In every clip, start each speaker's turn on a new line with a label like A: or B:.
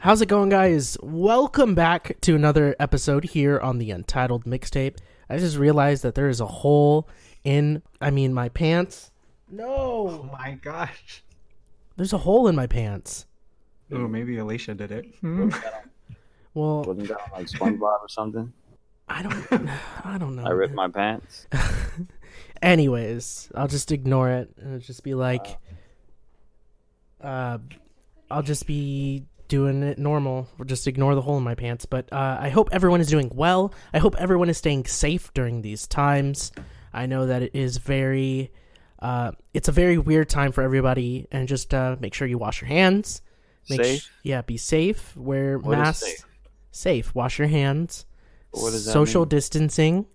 A: How's it going, guys? Welcome back to another episode here on the Untitled Mixtape. I just realized that there is a hole in, my pants. No!
B: Oh my gosh.
A: There's a hole in my pants.
B: Oh, maybe Alicia did it.
A: Well,
C: Wasn't that like SpongeBob or something?
A: I don't know.
C: I ripped my pants.
A: Anyways, I'll just ignore it and it'll just be like, I'll just be doing it normal. Or just ignore the hole in my pants. But I hope everyone is doing well. I hope everyone is staying safe during these times. I know that it is it's a very weird time for everybody, and just make sure you wash your hands.
C: Safe?
A: Be safe. Wear
C: What is
A: masks. Safe. Wash your hands.
C: What does that
A: Social
C: mean?
A: distancing.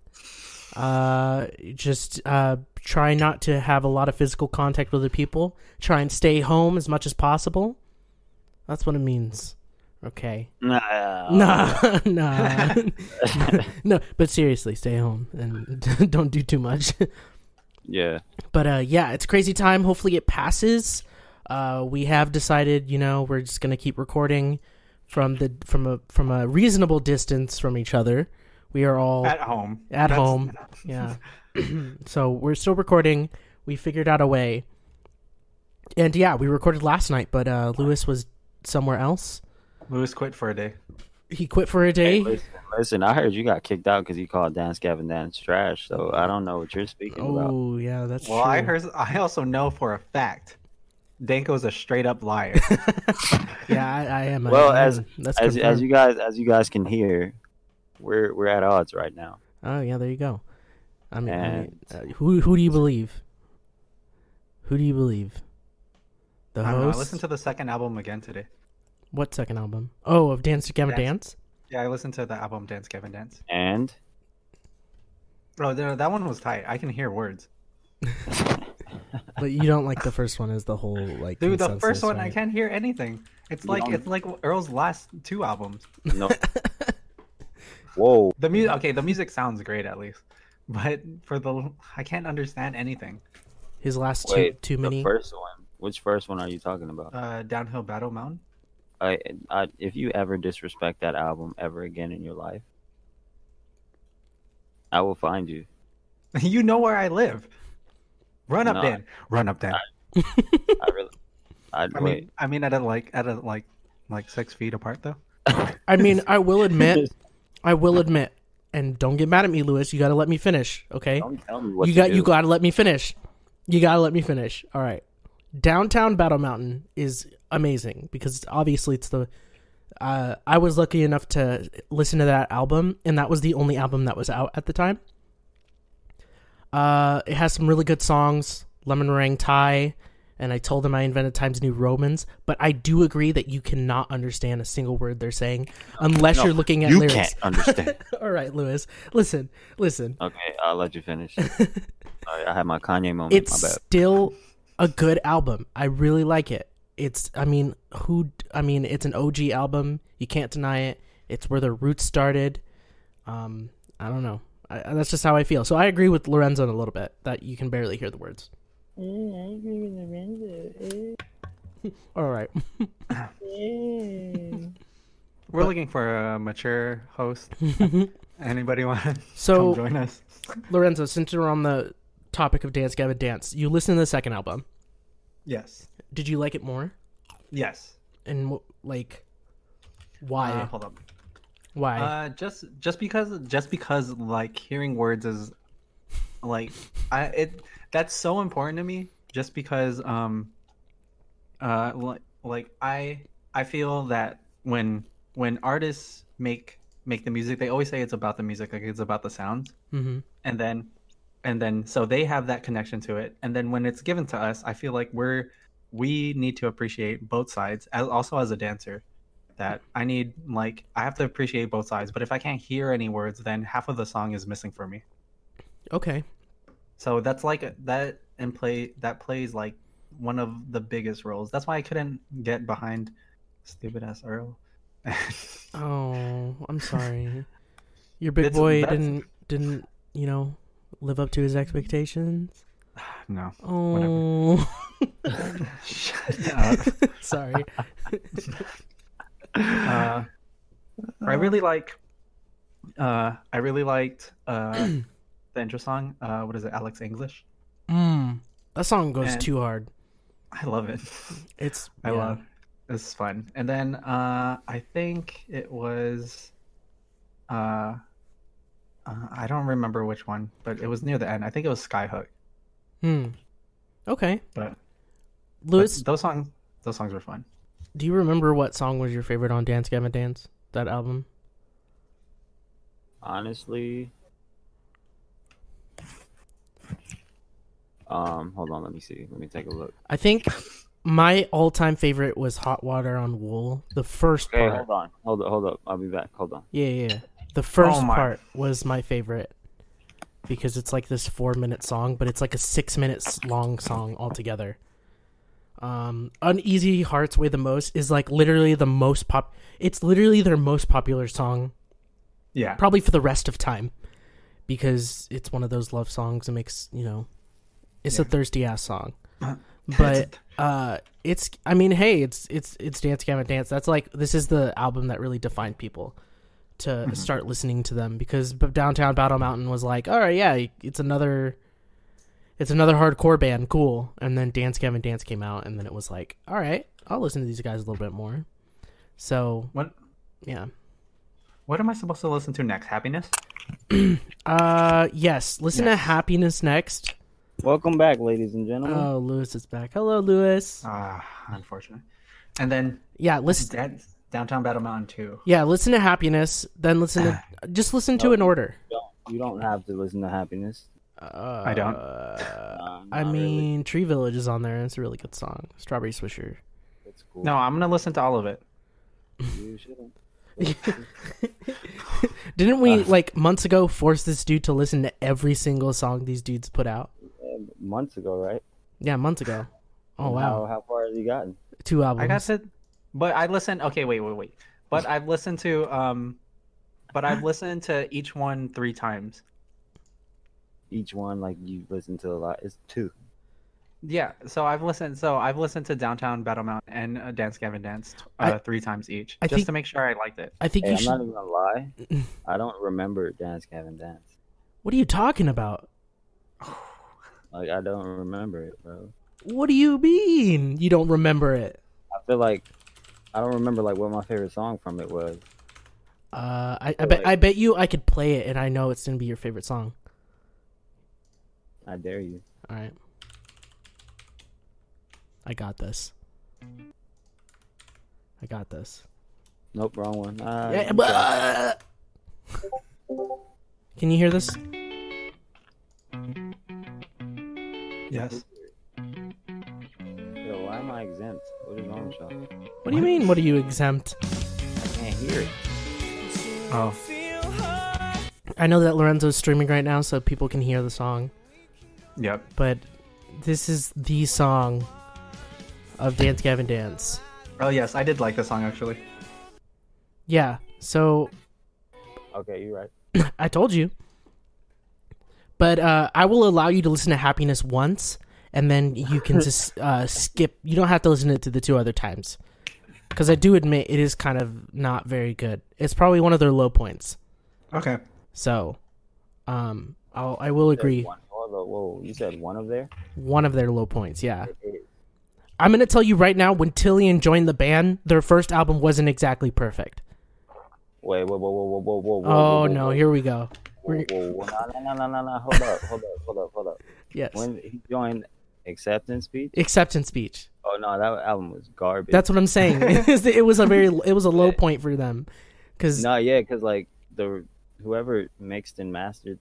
A: Just try not to have a lot of physical contact with other people. Try and stay home as much as possible. That's what it means. Okay.
C: Nah.
A: Nah. No, but seriously, stay home and don't do too much.
C: Yeah.
A: But yeah, it's a crazy time. Hopefully it passes. We have decided, we're just gonna keep recording from a reasonable distance from each other. We are all
B: At home.
A: home. Yeah. So we're still recording. We figured out a way. And yeah, we recorded last night, but Lewis was somewhere else.
B: Lewis quit for a day.
A: He quit for a day.
C: Hey, listen, I heard you got kicked out because you called Dance Gavin Dance trash, so I don't know what you're speaking about.
A: Oh, yeah, that's
B: Well,
A: true.
B: I also know for a fact Danko's a straight up liar.
A: Yeah, I am.
C: Well,
A: that's
C: as
A: confirmed.
C: you guys can hear, we're at odds right now.
A: Oh, yeah, there you go.
C: And-
A: who do you believe? Who do you believe? The
B: I don't know. I
A: host?
B: listened to the second album again today.
A: What second album? Oh, of Dance Together Dance?
B: Yeah, I listened to the album Dance Gavin Dance.
C: And
B: Oh, that one was tight. I can hear words.
A: But you don't like the first one as the whole, like,
B: Dude, the
A: consensus,
B: first one I
A: right?
B: can't hear anything. It's
C: You
B: like
C: don't-
B: Earl's last two albums.
C: no. Whoa.
B: The music sounds great at least. But I can't understand anything.
A: His last
C: Wait,
A: too many.
C: The first one. Which first one are you talking about?
B: Downhill Battle Mountain.
C: If you ever disrespect that album ever again in your life, I will find you.
B: You know where I live. Run up,
C: No.
B: Dan. Run up, Dan.
C: I really. Wait.
B: I mean, at a 6 feet apart though.
A: I mean, I will admit, and don't get mad at me, Lewis. You got to let me finish, okay?
C: Don't tell me what
A: You
C: to do.
A: got to let me finish. You got to let me finish. All right. Downtown Battle Mountain is amazing because obviously it's the. I was lucky enough to listen to that album, and that was the only album that was out at the time. It has some really good songs, Lemon Meringue Tie, and I told them I invented Times New Romans. But I do agree that you cannot understand a single word they're saying unless
C: No,
A: you're looking at
C: you
A: lyrics.
C: can't understand.
A: All right, Lewis, listen.
C: Okay, I'll let you finish. Sorry, I had my Kanye moment.
A: It's
C: My bad.
A: still a good album. I really like it. It's it's an OG album. You can't deny it. It's where their roots started. I don't know. That's just how I feel. So I agree with Lorenzo a little bit that you can barely hear the words. All right.
B: We're looking for a mature host. Anybody want to
A: So
B: come join us?
A: Lorenzo, since you're on the topic of Dance Gavin Dance, you listened to the second album.
B: Yes.
A: Did you like it more?
B: Yes.
A: And why?
B: Hold up.
A: Why?
B: Just because like hearing words is like that's so important to me. Just because I feel that when artists make the music, they always say it's about the music, like it's about the sounds.
A: Mm-hmm.
B: And then so they have that connection to it, and then when it's given to us, I feel like we need to appreciate both sides, also as a dancer, that I have to appreciate both sides. But if I can't hear any words, then half of the song is missing for me.
A: Okay.
B: So that's like that plays like one of the biggest roles. That's why I couldn't get behind stupid ass Earl.
A: Oh, I'm sorry. Your big boy didn't live up to his expectations.
B: No.
A: Oh,
B: Shut up.
A: sorry.
B: I really like. I really liked the intro song. What is it? Alex English.
A: That song goes
B: And-
A: too hard.
B: I love it.
A: It's
B: I
A: yeah.
B: love. It's fun. And then I think it was. I don't remember which one, but it was near the end. I think it was Skyhook.
A: Okay.
B: But
A: Lewis,
B: those songs were fun.
A: do you remember what song was your favorite on Dance Gavin Dance? That album?
C: Honestly, hold on, let me see. Let me take a look.
A: I think my all-time favorite was Hot Water on Wool. The first
C: Okay,
A: part.
C: hold up. I'll be back. Hold on.
A: Yeah. The first
B: Oh my.
A: part was my favorite because it's like this 4-minute song, but it's like a 6 minutes long song altogether. Uneasy Hearts Weigh the Most is like literally the most it's literally their most popular song,
B: Yeah.
A: probably for the rest of time, because it's one of those love songs that makes, it's a thirsty ass song. But it's Dance Gavin Dance. That's like, this is the album that really defined people to start listening to them, because Downtown Battle Mountain was like, all right, yeah, it's another hardcore band, cool. And then Dance Gavin Dance came out, and then it was like, all right, I'll listen to these guys a little bit more. So
B: What
A: yeah.
B: What am I supposed to listen to next? Happiness?
A: Yes, listen to
B: Yes.
A: Happiness next.
C: Welcome back, ladies and gentlemen.
A: Oh, Lewis is back. Hello, Lewis.
B: Unfortunate. And then
A: Yeah, listen.
B: Downtown Battle Mountain 2.
A: Yeah, listen to Happiness. Then just listen to in order.
C: You don't have to listen to Happiness.
B: I don't.
A: I mean, Tree Village is on there, and it's a really good song. Strawberry Swisher.
C: It's cool.
B: No, I'm gonna listen to all of it.
C: You shouldn't.
A: Didn't we, like, months ago, force this dude to listen to every single song these dudes put out?
C: Months ago, right?
A: Yeah, months ago. Oh,
C: And
A: wow.
C: How far has he gotten?
A: 2 albums.
B: I got to, but I listened. Okay, wait. But I've listened to each one 3 times.
C: Each one, like, you listen to a lot. It's 2.
B: Yeah, so I've listened to Downtown Battle Mountain and Dance Gavin Dance 3 times each,
A: I
B: just
A: think-
B: to make sure I liked it.
A: I think
C: Hey,
A: you
C: I'm
A: should...
C: not even gonna lie. I don't remember Dance Gavin Dance.
A: What are you talking about?
C: Like, I don't remember it, bro.
A: What do you mean you don't remember it?
C: I feel like I don't remember like what my favorite song from it was.
A: I bet you I could play it and I know it's gonna be your favorite song.
C: I dare you.
A: All right, I got this.
C: Nope, wrong one.
A: Yeah, but, can you hear this?
B: Yes.
C: Yo, why am I exempt? What is wrong with y'all?
A: What do you mean? What are you exempt?
C: I can't hear it.
B: Oh,
A: I know that Lorenzo's streaming right now, so people can hear the song.
B: yep.
A: But this is the song of Dance Gavin Dance.
B: Oh yes, I did like the song actually.
A: Yeah. So
C: Okay, you're right.
A: I told you. But I will allow you to listen to Happiness once, and then you can just skip. You don't have to listen to it the 2 other times. Because I do admit it is kind of not very good. It's probably one of their low points.
B: Okay.
A: So, I will agree.
C: Whoa, you said one of there?
A: One of their low points, yeah. I'm going to tell you right now, when Tillian joined the band, their first album wasn't exactly perfect.
C: Wait, whoa.
A: Oh, no, here we go.
C: Whoa. No. Hold up.
A: Yes.
C: When he joined Acceptance Speech?
A: Acceptance Speech.
C: Oh no, that album was garbage.
A: That's what I'm saying. It was a low point for them. Cause
C: because like whoever mixed and mastered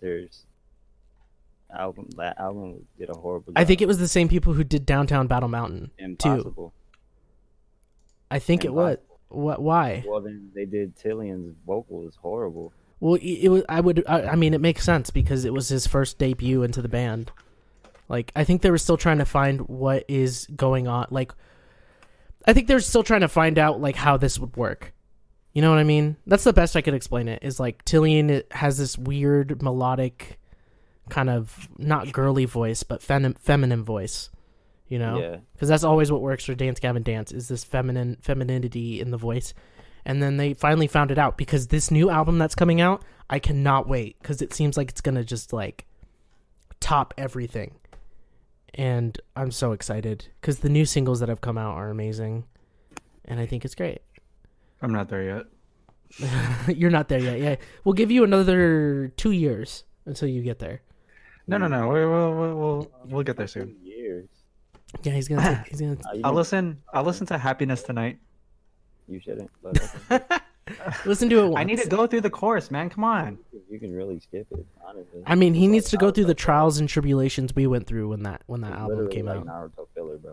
C: that album did a horrible job.
A: I think it was the same people who did Downtown Battle Mountain too.
C: Impossible.
A: I think it was. What? Why?
C: Well, then they did Tillian's vocals horrible.
A: Well, it was. I mean, it makes sense because it was his first debut into the band. Like, I think they were still trying to find what is going on. Like, I think they're still trying to find out like how this would work. You know what I mean? That's the best I could explain it. Is like Tillian has this weird melodic, kind of not girly voice, but feminine voice. You know?
C: Yeah.
A: Because that's always what works for Dance Gavin Dance is this femininity in the voice. And then they finally found it out because this new album that's coming out, I cannot wait because it seems like it's gonna just like top everything. And I'm so excited because the new singles that have come out are amazing, and I think it's great.
B: I'm not there yet.
A: You're not there yet. Yeah, we'll give you another 2 years until you get there.
B: No. We'll get there soon.
C: Years.
A: Yeah, he's gonna.
B: I'll listen to Happiness Tonight.
C: You shouldn't. But okay.
A: Listen to it once.
B: I need to go through the chorus, man. Come on.
C: You can really skip it, honestly.
A: I mean, he needs to go through the trials and tribulations we went through when that album came
C: like
A: out.
C: Naruto filler, bro.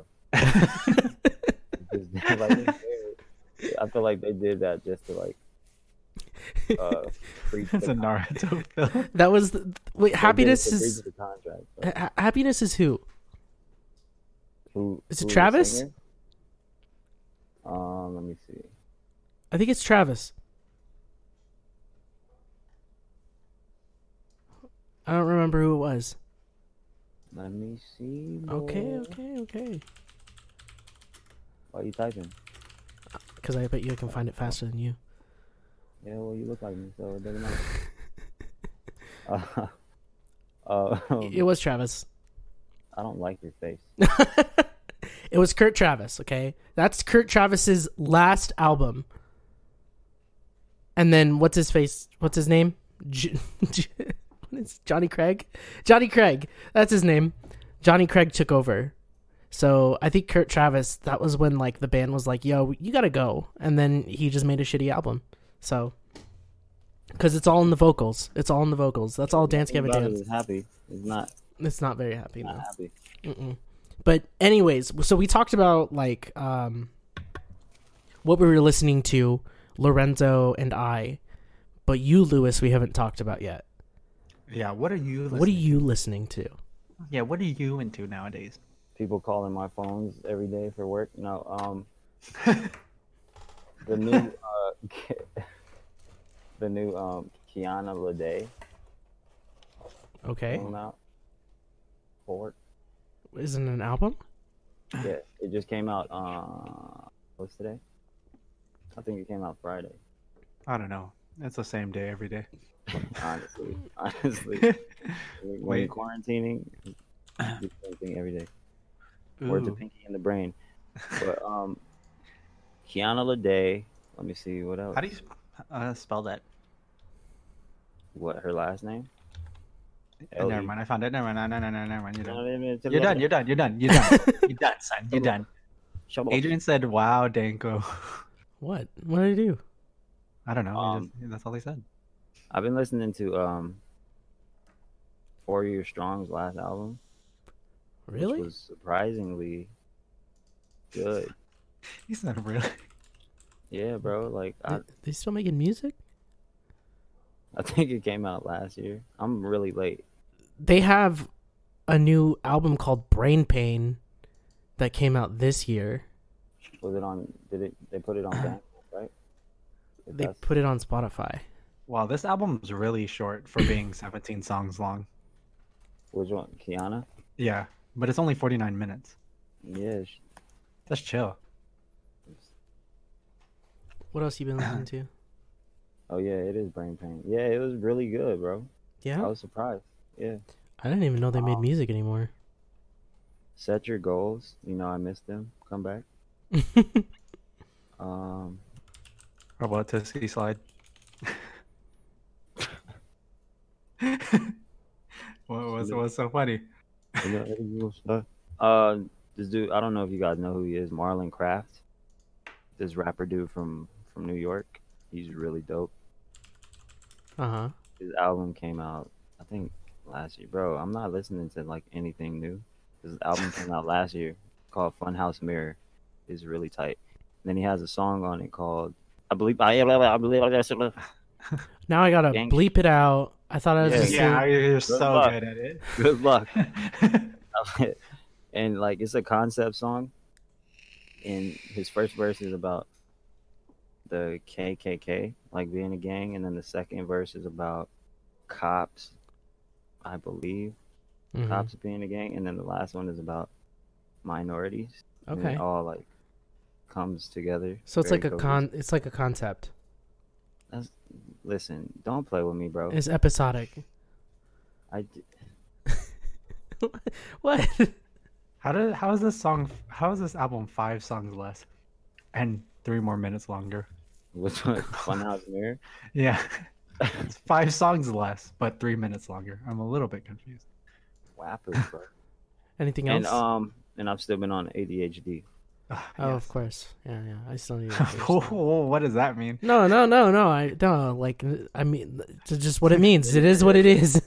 C: I feel like they did that just to like.
B: It's a Naruto film.
A: That was Happiness
C: They did it to
A: is
C: breach the contract, bro.
A: Happiness is who?
C: Who
A: Is it
C: who the
A: Travis?
C: singer? Let me see.
A: I think it's Travis. I don't remember who it was.
C: Let me see.
A: Okay.
C: Boy. Why are you typing?
A: Because I bet you I can find it faster than you.
C: Yeah, well, you look like me, so it doesn't matter.
A: It was Travis.
C: I don't like your face.
A: It was Kurt Travis, okay? That's Kurt Travis's last album. And then what's his face? What's his name? It's Johnny Craig? Johnny Craig. That's his name. Johnny Craig took over. So I think Kurt Travis, that was when like the band was like, yo, you gotta go. And then he just made a shitty album. So, because it's all in the vocals. It's all in the vocals. That's all Dance Gavin Dance.
C: Is happy. It's not.
A: It's not very happy,
C: Not
A: though.
C: happy.
A: Mm-mm. But anyways, so we talked about like what we were listening to, Lorenzo and I. But you, Lewis, we haven't talked about yet.
B: Yeah, what are you listening
A: What are you listening to?
B: Yeah, what are you into nowadays?
C: People calling my phones every day for work. No, the new Kiana Lede
A: Okay.
C: came out. Fort.
A: Isn't it an album?
C: Yeah, it just came out. What's today? I think it came out Friday.
B: I don't know. It's the same day every day.
C: Honestly, when
B: Wait.
C: quarantining, do the same thing every day. Word to
B: Ooh.
C: Pinky in the brain. But Kiana Lede. Let me see what else.
B: How do you spell that?
C: What her last name?
B: Never mind. I found it. Never mind. No. Never mind. You're done.
C: You're
B: You're done. You're done. You're done. You're done. You're done, son. You're done.
C: Shut up.
B: Adrian said, "Wow, Danko."
A: What? What did I do?
B: I don't know. That's all he said.
C: I've been listening to 4 Year Strong's last album.
A: Really?
C: Which was surprisingly good.
B: He said, "Really?"
C: Yeah, bro. Like
A: They still making music?
C: I think it came out last year. I'm really late.
A: They have a new album called Brain Pain that came out this year.
C: Was it on? They put it on Bandcamp, right? If
A: They
C: that's-
A: put it on Spotify.
B: Wow, this album's really short for being 17 songs long.
C: Which one? Kiana?
B: Yeah, but it's only 49 minutes.
C: Yeah.
B: That's chill.
A: What else you been listening to?
C: Oh yeah, it is Brain Pain. Yeah, it was really good, bro. I
A: Yeah?
C: was surprised. Yeah.
A: I didn't even know they made music anymore.
C: Set your goals. You know I missed them. Come back.
B: How about Tootsie Slide? What's so funny?
C: This dude, I don't know if you guys know who he is, Marlon Craft. This rapper dude from New York. He's really dope.
A: Uh-huh.
C: His album came out, I think, last year. Bro, I'm not listening to like anything new. His album came out last year called Funhouse Mirror. It's really tight. And then he has a song on it called
A: Now I gotta
C: Gang-
A: bleep it out. I thought I was just
B: Yeah, you're
C: Good
B: so
C: luck.
B: good at it.
C: Good luck. And like it's a concept song. And his first verse is about the KKK, like being a gang, and then the second verse is about cops, I believe,
A: Mhm.
C: cops being a gang, and then the last one is about minorities. And it
A: Okay.
C: all like comes together.
A: So it's
C: very
A: like it's like a concept.
C: Listen, don't play with me, bro.
A: It's episodic. What?
B: How is this album 5 songs less and 3 more minutes longer?
C: Which one? Funhouse Mirror?
B: Yeah. It's 5 songs less, but 3 minutes longer. I'm a little bit confused.
C: Whappers, bro.
A: Anything else?
C: And I've still been on ADHD.
A: Oh,
B: Yes.
A: of course. Yeah. I still need.
B: Whoa, what does that mean?
A: No. I mean, it's just what it means. It is what it is.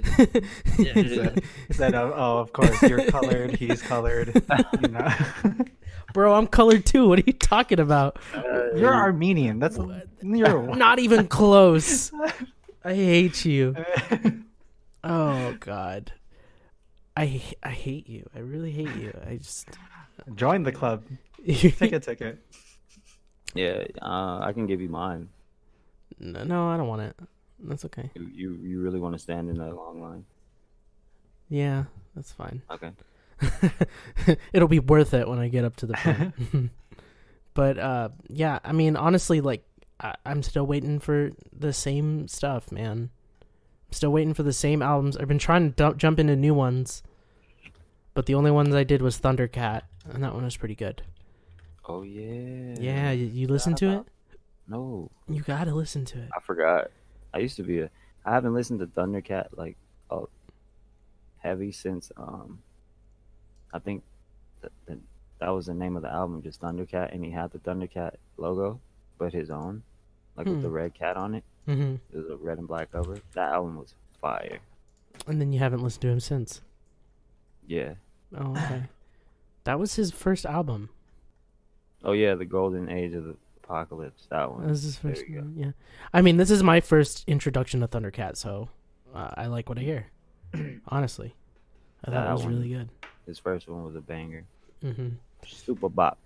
B: He said, oh, of course, you're colored, he's colored. You know?
A: Bro, I'm colored too. What are you talking about?
B: You're Armenian. You're
A: Not even close. I hate you. Oh God. I hate you. I really hate you. I just
B: Join the club. Take a ticket.
C: Yeah, I can give you mine.
A: No, I don't want it. That's okay.
C: You really want to stand in that long line?
A: Yeah, that's fine.
C: Okay.
A: It'll be worth it when I get up to the front. But yeah, I mean, honestly, like I'm still waiting for the same stuff, man. I'm still waiting for the same albums. I've been trying to jump into new ones, but the only ones I did was Thundercat, and that one was pretty good.
C: Oh yeah.
A: Yeah, you listened to it?
C: No.
A: You gotta listen to it.
C: I forgot. I haven't listened to Thundercat like heavy since I think that was the name of the album, just Thundercat, and he had the Thundercat logo, but his own, like with the red cat on it.
A: Mm-hmm.
C: It was a red and black cover. That album was fire.
A: And then you haven't listened to him since.
C: Yeah.
A: Oh, okay. That was his first album.
C: Oh yeah, the Golden Age of the Apocalypse. That one.
A: That was his
C: There
A: first.
C: you go.
A: Yeah. I mean, this is my first introduction to Thundercat, so I like what I hear. Honestly, I thought
C: That
A: it was
C: one-
A: really good.
C: His first one was a banger.
A: Mm-hmm.
C: Super bop.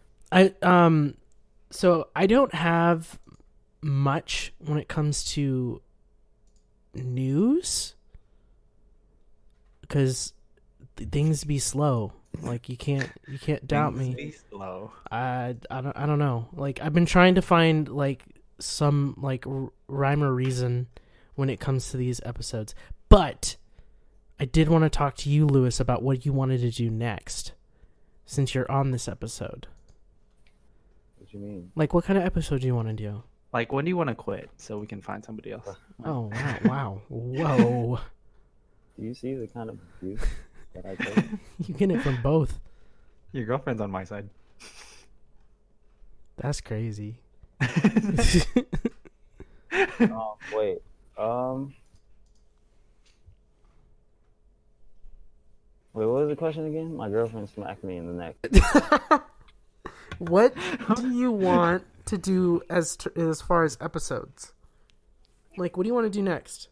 A: So I don't have much when it comes to news because things be slow. Like you can't doubt me.
B: Be slow.
A: I don't know. Like I've been trying to find like some like rhyme or reason when it comes to these episodes, but I did want to talk to you, Lewis, about what you wanted to do next, since you're on this episode.
C: What you mean?
A: Like, what kind of episode do you want to do?
B: Like, when do you want to quit so we can find somebody else?
A: Oh wow, whoa!
C: Do you see the kind of abuse that I take?
A: You get it from both.
B: Your girlfriend's on my side.
A: That's crazy.
C: Oh, wait. Wait, what was the question again? My girlfriend smacked me in the neck.
A: What do you want to do as far as episodes? Like, what do you want to do next?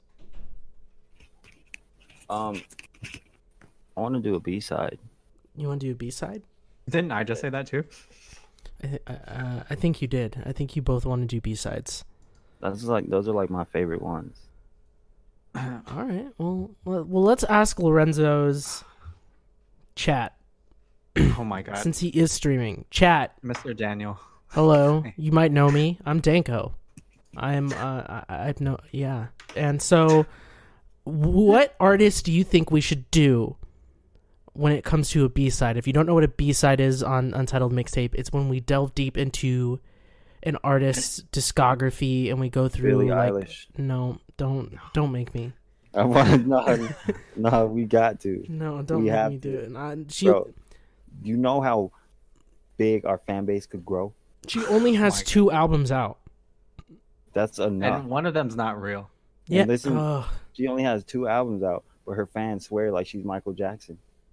C: I want to do a B-side.
A: You want to do a B-side?
B: Didn't I just say that too?
A: I think you did. I think you both want to do B-sides.
C: Those are like my favorite ones.
A: All right. Well, let's ask Lorenzo's chat
B: Oh my god.
A: since he is streaming. Chat.
B: Mr. Daniel.
A: Hello. You might know me. I'm Danko. I've no yeah. And so, what artist do you think we should do when it comes to a B-side? If you don't know what a B-side is on Untitled Mixtape, it's when we delve deep into an artist's discography and we go through
C: Billie
A: like
C: Eilish.
A: no, don't make me.
C: I want no, we got to.
A: No, don't
C: We
A: make
C: have
A: me do
C: to.
A: it. She
C: Bro, you know how big our fan base could grow?
A: she only has
B: my
A: 2 albums out.
C: That's enough.
B: And one of them's not real.
A: Yeah.
C: listen-
A: ugh.
C: She only has 2 albums out, but her fans swear like she's Michael Jackson.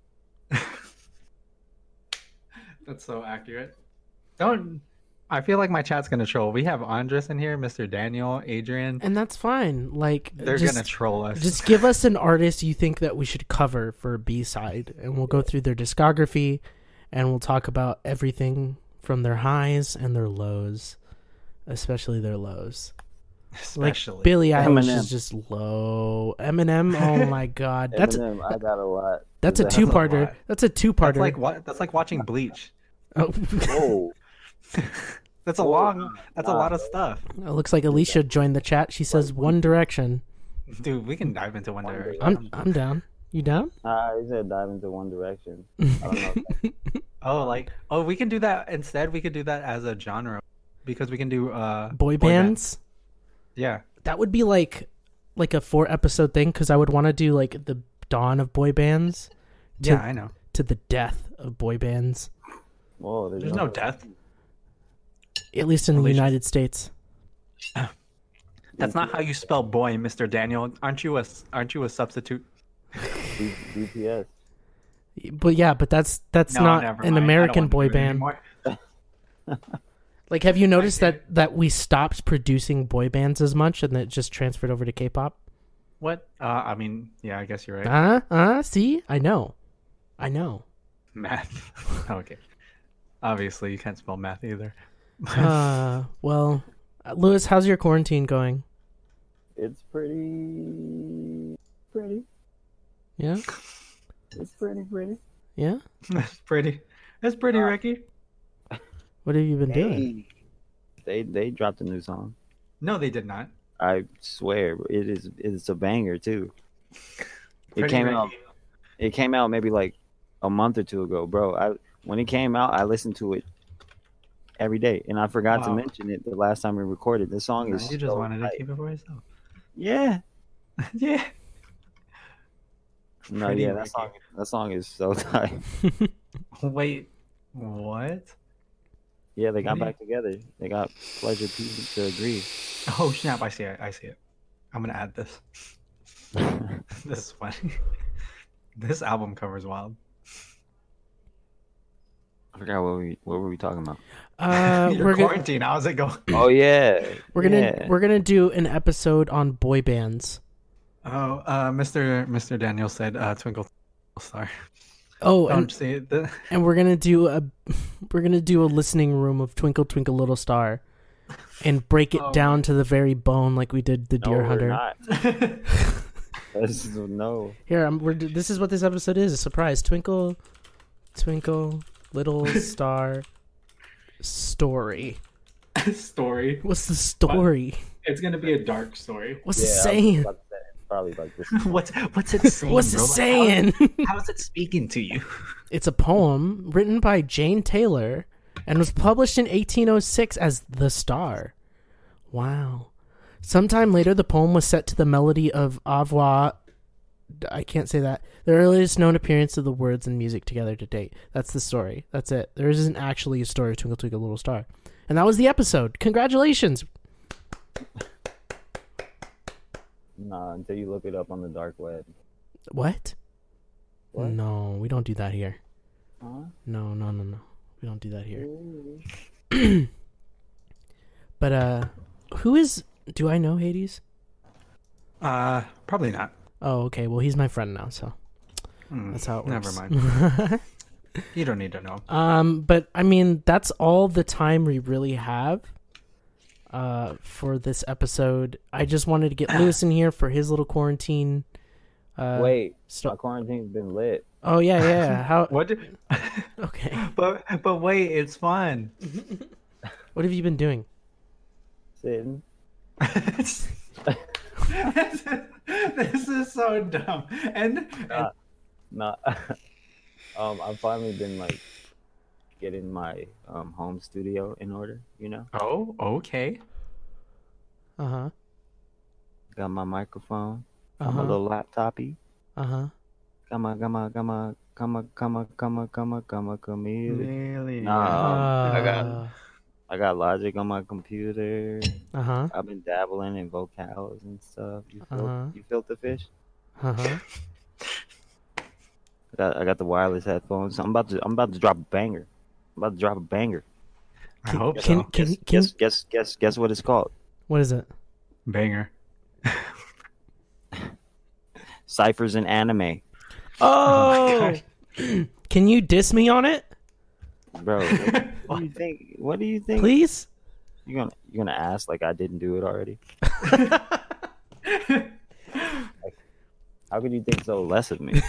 B: That's so accurate. I feel like my chat's gonna troll. We have Andres in here, Mr. Daniel, Adrian.
A: And that's fine. Like
B: They're
A: just,
B: gonna troll us.
A: just give us an artist you think that we should cover for a B-side, and we'll go through their discography, and we'll talk about everything from their highs and their lows, especially their lows.
B: Especially.
A: Like Billie Eilish
C: Eminem.
A: is just low. Eminem, oh my god, that's
C: Eminem, I got a lot.
A: a
C: That's
A: two-parter.
B: lot.
A: That's a two-parter.
B: That's like watching Bleach.
A: Oh.
C: Whoa.
B: That's a long. That's a lot of stuff,
A: It looks like Alicia joined the chat. She says One Direction.
B: dude. We can dive into One Direction.
A: I'm down. You down?
C: He said dive into One Direction. I don't know.
B: We can do that instead. We could do that as a genre because we can do
A: Boy bands?
B: Yeah.
A: That would be like a 4-episode thing because I would want to do like the dawn of boy bands.
B: Yeah, I know.
A: To the death of boy bands.
C: Whoa,
B: There's no death.
A: At least in the United States.
B: That's not how you spell boy, Mr. Daniel. Aren't you a substitute?
C: BTS.
A: But that's
B: No,
A: not
B: never
A: an
B: mind. I don't
A: American
B: want to
A: boy
B: do it
A: band.
B: anymore.
A: Like, have you noticed that we stopped producing boy bands as much and it just transferred over to K-pop?
B: What? I mean, yeah, I guess you're right.
A: See? I know.
B: Math. Okay. Obviously, you can't spell math either.
A: Well, Lewis, how's your quarantine going?
C: It's pretty.
A: Yeah?
C: It's pretty.
A: Yeah?
B: That's pretty. That's pretty, Ricky.
A: What have you been doing?
C: They dropped a new song.
B: No, they did not.
C: I swear, it's a banger too.
B: Pretty
C: It came out maybe like a month or two ago, bro. When it came out, I listened to it every day, and I forgot to mention it the last time we recorded. The song is.
B: You just
C: so
B: wanted to
C: tight.
B: keep it for yourself.
C: Yeah.
B: Yeah.
C: No,
B: Pretty
C: yeah,
B: Ricky.
C: that song is so tight.
B: Wait, what?
C: Yeah, they got
B: Really?
C: back together. They got Pleasure P to agree.
B: Oh snap! I see it. I'm gonna add this. This is funny. This album cover is wild.
C: I forgot what were we talking about.
B: Your quarantine. How's it going?
C: Oh yeah,
A: We're gonna do an episode on boy bands.
B: Oh, Mr. Daniel said Twinkle Star.
A: Oh,
B: Don't see it.
A: and we're gonna do a listening room of Twinkle Twinkle Little Star, and break it down to the very bone like we did the Deer Hunter.
C: No.
A: Here, this is what this episode is: a surprise. Twinkle, Twinkle, Little Star, story.
B: Story.
A: What's the story?
B: It's gonna be a dark story.
A: What's it saying?
C: Probably like this.
B: What's it saying?
A: What's it
B: bro?
A: saying?
B: How's it speaking to you?
A: It's a poem written by Jane Taylor and was published in 1806 as The Star. Wow. Sometime later, the poem was set to the melody of Avoir. I can't say that. The earliest known appearance of the words and music together to date. That's the story. That's it. There isn't actually a story of Twinkle Twinkle Little Star. And that was the episode. Congratulations.
C: Nah, until you look it up on the dark web.
A: What?
C: What?
A: No, we don't do that here.
C: Huh?
A: No. We don't do that here. But, who is... Do I know Hades?
B: Probably not.
A: Oh, okay. Well, he's my friend now, so that's how it works.
B: Never mind. You don't need to know.
A: But I mean, that's all the time we really have for this episode. I just wanted to get Lewis in here for his little quarantine.
C: Wait, my quarantine's been lit.
A: Oh yeah. How?
B: What?
A: Okay.
B: But wait, it's fun.
A: What have you been doing?
C: Sitting.
B: This is so dumb. And
C: Nah. I've finally been like getting my home studio in order, you know?
B: oh, okay.
A: Uh-huh.
C: Got my microphone, got my
A: Uh-huh.
C: little laptopy,
A: Uh-huh.
C: got my computer.
B: Really?
C: Nah, I got Logic on my computer.
A: Uh-huh.
C: I've been dabbling in vocals and stuff. You filter fish?
A: Uh-huh.
C: I got the wireless headphones. I'm about to drop a banger.
B: I hope
A: Can
B: so.
C: Guess what it's called?
A: What is it?
B: Banger.
C: Ciphers in Anime.
A: Oh! Can you diss me on it,
C: Bro, what do you think? What do you think?
A: please?
C: You're gonna ask like I didn't do it already? How could you think so less of me?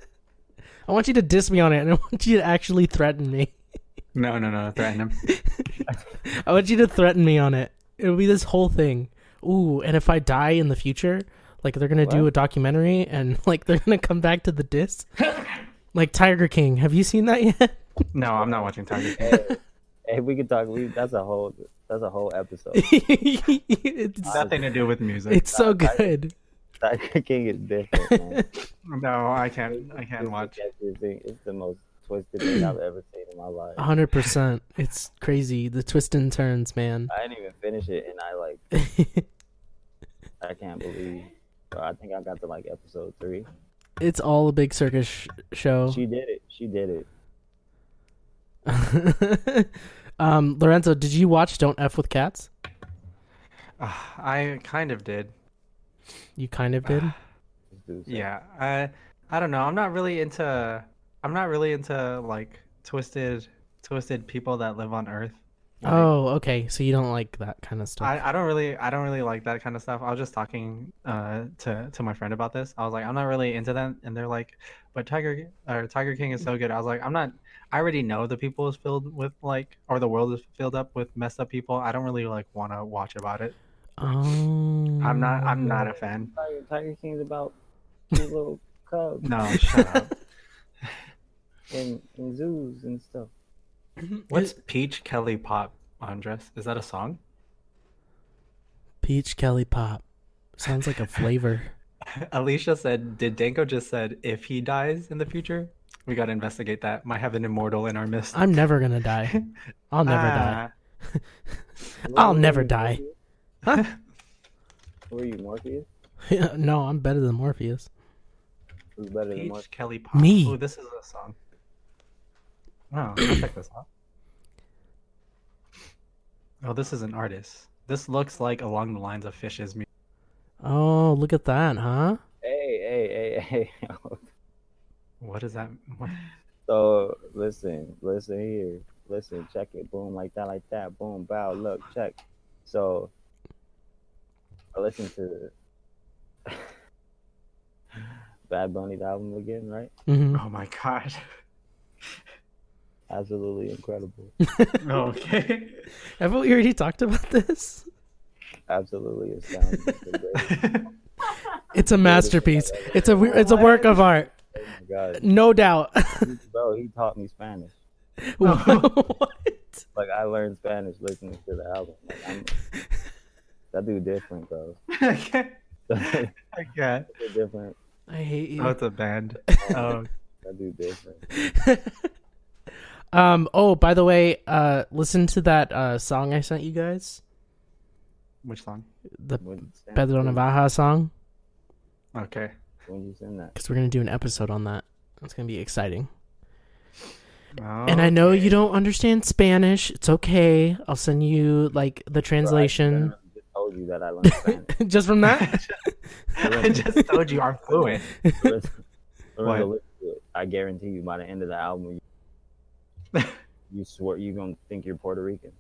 A: I want you to diss me on it, and I want you to actually threaten me.
B: No. Threaten him.
A: I want you to threaten me on it. It'll be this whole thing. Ooh, and if I die in the future, like they're gonna do a documentary and like they're gonna come back to the disc. Like Tiger King. Have you seen that yet?
B: No, I'm not watching Tiger King.
C: Hey, we could talk. That's a whole episode.
A: It's
B: Nothing to do with music.
A: it's so good.
C: Tiger King is different, man.
B: No, I can't watch.
C: It's the most twisted thing I've ever seen in my life.
A: 100%. It's crazy. The twists and turns, man.
C: I didn't even finish it, and I can't believe. Bro, I think I got to like episode 3.
A: It's all a big circus show.
C: She did it.
A: Lorenzo, did you watch Don't F with Cats?
B: I kind of did.
A: You kind of did.
B: Yeah, I don't know. I'm not really into like twisted people that live on Earth. Like,
A: Oh, okay. So you don't like that kind of stuff.
B: I don't really like that kind of stuff. I was just talking to my friend about this. I was like, I'm not really into that, and they're like, but Tiger King is so good. I was like, I'm not. I already know the people is filled with like, or the world is filled up with messed up people. I don't really like want to watch about it.
A: Oh.
B: I'm not a fan.
C: Tiger King's about cute little cubs
B: No, shut up.
C: in zoos and stuff.
B: What's Peach Kelly Pop, Andres? Is that a song?
A: Peach Kelly Pop. Sounds like a flavor.
B: Alicia said, did Danko just said if he dies in the future? We gotta investigate that. Might have an immortal in our midst.
A: I'm never gonna die. I'll never die. I'll never die. Huh?
C: Who are you, Morpheus?
A: No, I'm better than Morpheus.
C: Who's better than
B: Peach
C: Morpheus?
B: Kelly Pop.
A: Me.
B: Oh, this is a song. Oh, I'll check this out. Oh, this is an artist. This looks like along the lines of Fish's music.
A: Oh, look at that, huh?
C: Hey.
B: What is that? What?
C: So listen here. Listen, check it. Boom, like that. Boom, bow, look, check. So I listened to Bad Bunny's album again, right?
A: Mm-hmm.
B: Oh my god.
C: Absolutely incredible.
B: Okay.
A: Haven't we already talked about this?
C: Absolutely astounding.
A: It's a masterpiece. It's a work of art.
C: Oh my god.
A: No doubt.
C: Bro, he taught me Spanish.
A: What?
C: Like I learned Spanish listening to the album. Like, that dude different, bro.
B: I can't. I can't.
C: Different.
A: I hate you.
B: Oh, it's a band. Oh,
C: That dude different.
A: Oh, by the way, listen to that song I sent you guys.
B: which song?
A: The
C: When
A: Pedro Navaja song.
B: Okay.
C: When you send that?
A: Because we're going to do an episode on that. It's going to be exciting.
B: Oh,
A: And I know you don't understand Spanish. It's okay. I'll send you, like, the translation.
C: Bro, I just told you that I learned Spanish.
A: Just from that?
B: I just told you I'm fluent.
C: Lorenzo,
B: What?
C: listen to it. I guarantee you by the end of the album, you swear you're going to think you're Puerto Rican.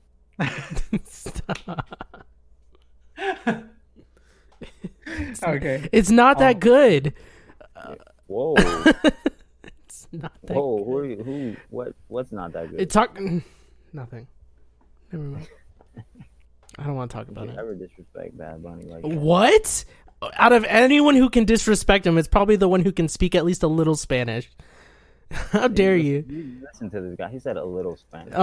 A: Stop.
B: Okay.
A: It's not that good.
C: Whoa.
A: It's not that
C: Whoa, who are you? What's not that good?
A: It's nothing. Never mind. I don't want to talk about
C: You
A: it.
C: never disrespect Bad Bunny like that.
A: What? Out of anyone who can disrespect him, it's probably the one who can speak at least a little Spanish. How dare you?
C: You listen to this guy. He said a little Spanish.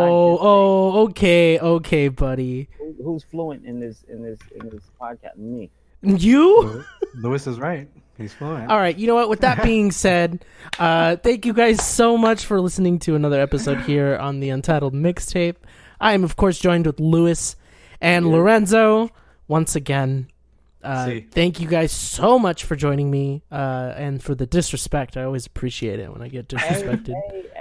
A: Okay, buddy.
C: Who's fluent in this podcast? Me.
A: You?
B: Lewis is right. He's fluent.
A: All right. You know what? With that being said, thank you guys so much for listening to another episode here on the Untitled Mixtape. I am, of course, joined with Lewis and Lorenzo once again. Thank you guys so much for joining me and for the disrespect. I always appreciate it when I get disrespected.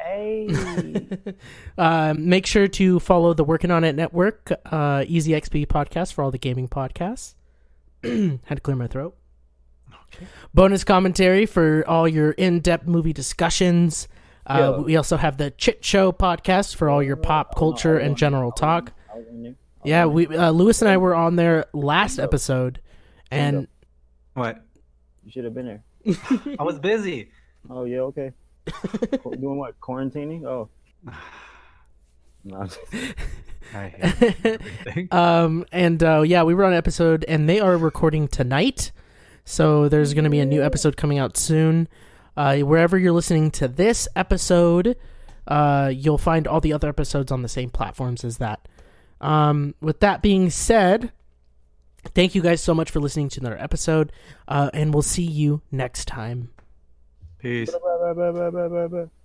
C: Hey.
A: Make sure to follow the Working On It Network, Easy XP podcast for all the gaming podcasts. Had to clear my throat.
B: Okay.
A: Bonus commentary for all your in-depth movie discussions. We also have the Chit Show podcast for all your pop culture and general talk. Yeah, we Lewis and I were on there last episode, and
B: What?
C: You should have been there.
B: I was busy.
C: Oh yeah, okay. Doing what? Quarantining? Oh, No, I'm just-
B: I hate everything.
A: Yeah, we were on an episode, and they are recording tonight, so there's going to be a new episode coming out soon. Wherever you're listening to this episode, you'll find all the other episodes on the same platforms as that. With that being said, thank you guys so much for listening to another episode, and we'll see you next time.
B: Peace.
C: Bye, bye, bye, bye, bye, bye.